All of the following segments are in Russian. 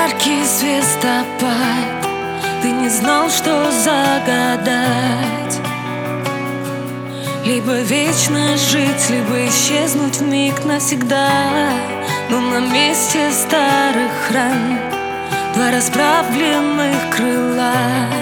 яркий звездопад, ты не знал, что загадать. Либо вечно жить, либо исчезнуть вмиг навсегда. Но на месте старых ран два расправленных крыла.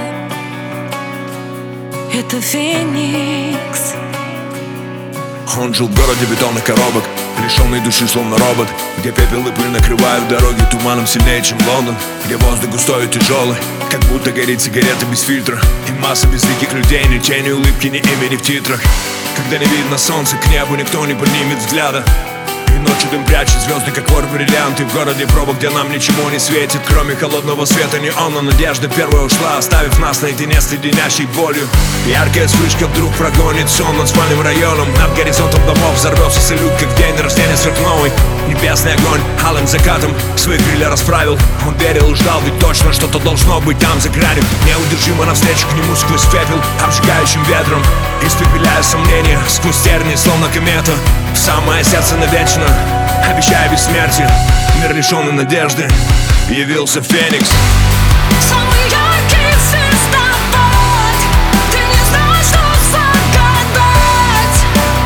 Это Феникс. Он жил в городе бетонных коробок, лишенный души, словно робот, где пепел и пыль накрывают дороги туманом сильнее, чем Лондон, где воздух густой и тяжелый, как будто горит сигарета без фильтра. И масса безликих людей, ни тени улыбки, ни имени в титрах. Когда не видно солнца, к небу никто не поднимет взгляда. И ночью дым прячет звезды, как вор бриллианты. В городе пробок, где нам ничего не светит, кроме холодного света неона. Надежда первая ушла, оставив нас наедине с леденящей болью. Яркая вспышка вдруг прогонит сон над спальным районом. Над горизонтом домов взорвется салют, как в день рождения сверхновой. Небесный огонь алым закатом свои крылья расправил. Он верил и ждал, ведь точно что-то должно быть там за гранью. Неудержимо навстречу к нему сквозь пепел, обжигающим ветром, испепеляя сомнения сквозь тернии, словно комета. В самое сердце навечно, обещая бессмертие. Мир лишенный надежды, явился Феникс. Самый яркий звездопад, ты не знал, что загадать.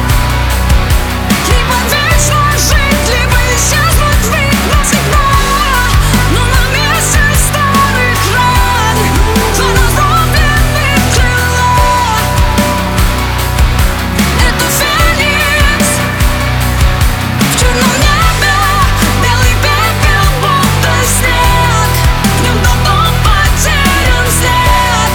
Либо вечно жить, либо исчезнуть вмиг навсегда. Но на месте старых ран два разломленных крыла. Это Феникс. В черном небе белый пепел, будто снег. В нем давно потерян след.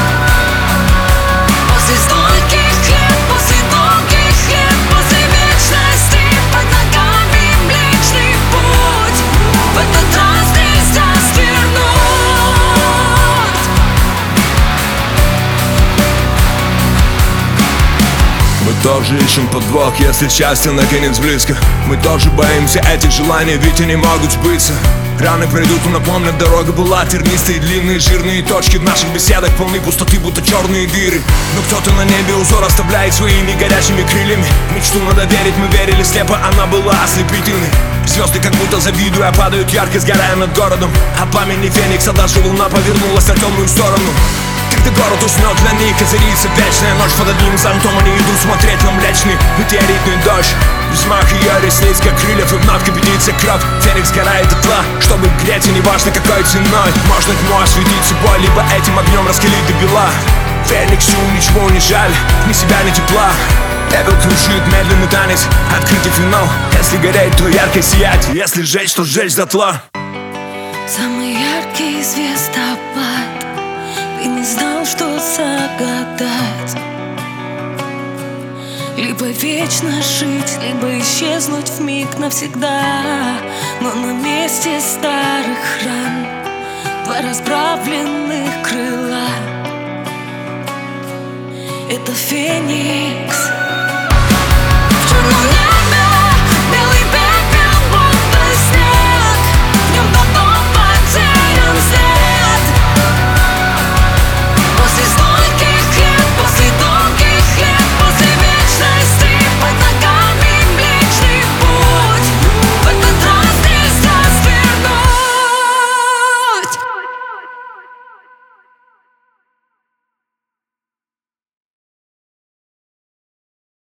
После стольких лет, после долгих лет, после вечности под ногами Млечный Путь. В этот раз нельзя свернуть. Мы тоже ищем подвох, если счастье наконец близко. Мы тоже боимся этих желаний, ведь они могут сбыться. Раны пройдут и напомнят, дорога была тернистой. Длинные жирные точки в наших беседах полны пустоты, будто черные дыры. Но кто-то на небе узор оставляет своими горячими крыльями. Мечту надо верить, мы верили слепо, она была ослепительной. Звезды, как будто завидуя, падают ярко, сгорая над городом. А пламени Феникса даже луна повернулась на темную сторону. Когда город уснет, для них озарится вечная ночь. Под одним зонтом они идут смотреть на млечный метеоритный дождь. Взмах ее ресниц, как крыльев, и вновь кипятится кровь. Феникс сгорает дотла, чтобы греть, и неважно какой ценой. Можно тьму осветить собой, либо этим огнем раскалить до бела. Фениксу ничего не жаль, ни себя, ни тепла. Пепел крушит медленный танец, открытый финал. Если гореть, то ярко сиять, если сжечь, то сжечь дотла. Самый яркий звездопад, ты не знал, что загадать. Либо вечно жить, либо исчезнуть вмиг навсегда. Но на месте старых ран два расправленных крыла. Это Феникс.